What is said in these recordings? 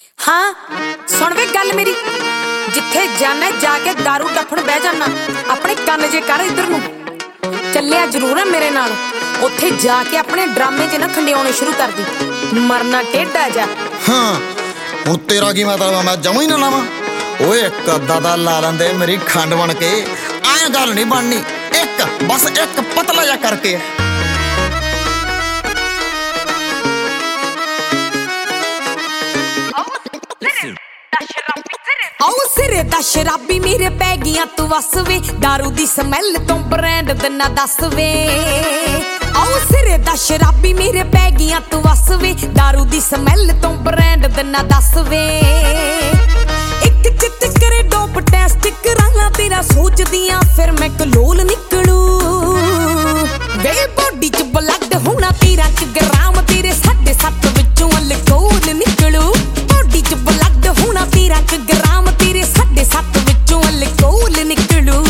हाँ सुन वे गल मेरी, जिथे जाना जाके दारू डफण बह जाना, अपने कन्न जे कर इधर नूं चलिया जरूर है मेरे नाल। उत्थे जाके अपने ड्रामे च ना खंडियाने शुरू कर दी, मरना टेढ़ा जा। हाँ हुण तेरा की मतलब, मैं जमां ही ना लावां। ओए एक अद्धा दा ला लैंदे मेरी खंड बन के, ऐ गल नहीं बननी। एक बस एक पतला जा करके आओ सिरे दा शराबी मेरे पै गईयां तू वस वे, दारू दी स्मैल तो ब्रांड दना दस वे। आओ सिरे दा शराबी मेरे पै गईयां तू वस वे, दारू दी स्मैल तो ब्रांड दना दस वे। एक चित करे डोप टेस्ट कराला तेरा सोचदियां, फिर मैं कलोल निकलू वे। बॉडी च ब्लड होना 13 ग्राम, तेरे 7.5 विचों अल्कोहल निकलू। बॉडी च ब्लड होना 13 ग्राम, तेरे 7.5 विचों अल्कोहल निकलू।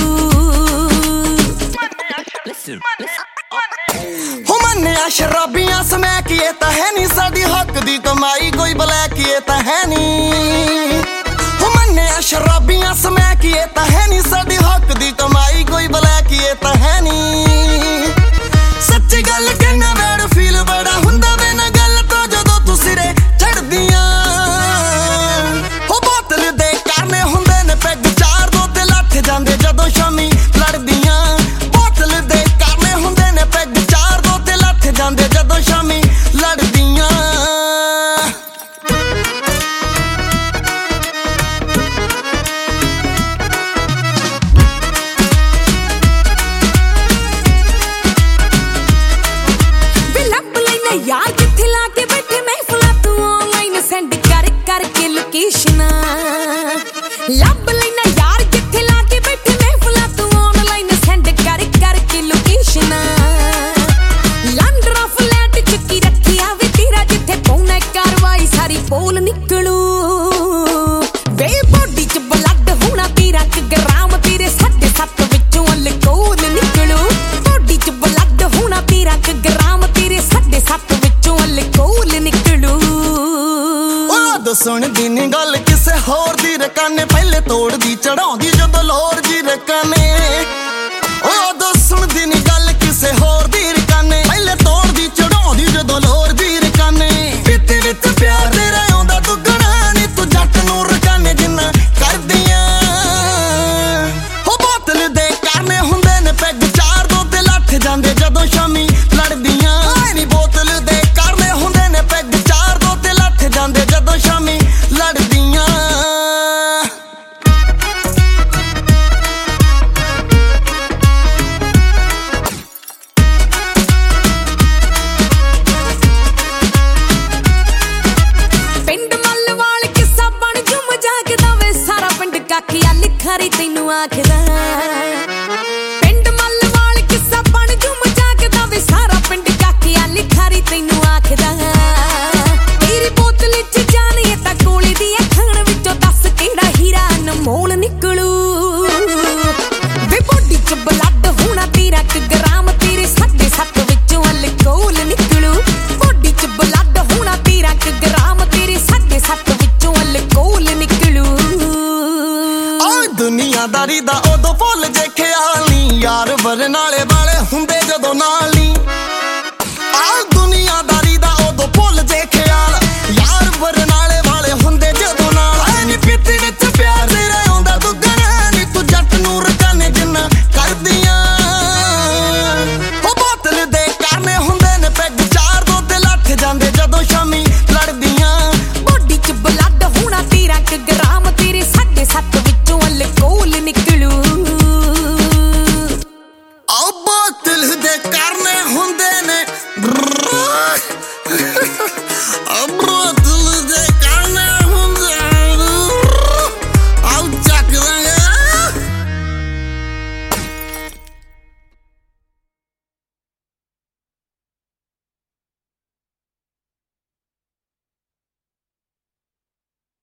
हो मन्निया शराबियां समैक ये तां है नी, साडी हक दी कमाई कोई ब्लैक ये तां है नी। हो मन्निया शराबियां समैक ये तां है नी, साडी हक दी कमाई कोई ब्लैक ये तां है नी। सच्ची गल कहना बैड फील बड़ा हुंदा वे ना गल तो जदों तू सिरे चढ़दियां। हो बोतल दे कारने हुंदे ने पैग चार दो ते लथ जांदे जदों शामी लड़दियां। बोतल दे कारने हुंदे ने पैग चार दो ते लथ जांदे जदों शामी लड़दियां। यार जिथे लाके बैठे महफिला, तू ऑनलाइन सेंड कर करके लोकेशन लब लेना। यार जिथे लाके बैठे महफिला, तू ऑनलाइन सेंड कर करके लोकेशन। लंडरा फ्लैट चुकी रखी आवे तेरा, जिथे पौना कार्रवाई सारी पोल निकलू वे। बॉडी च ब्लड होना 13 ग्राम, तेरे 7.5 विचों अल्कोहल निकलू। बॉडी च ब्लड होना 13 ग्राम, तेरे 7.5 विचों अल्कोहल निकलू। ओ सुन दी नी गल किसे होर दी रकाने, पहले तोड़ दी चढ़ाउंदी जदों लोर जी रकाने। ओ सुन दी नी गल किसे होर दी रकाने, पहले तोड़ दी चढ़ाउंदी जदों लोर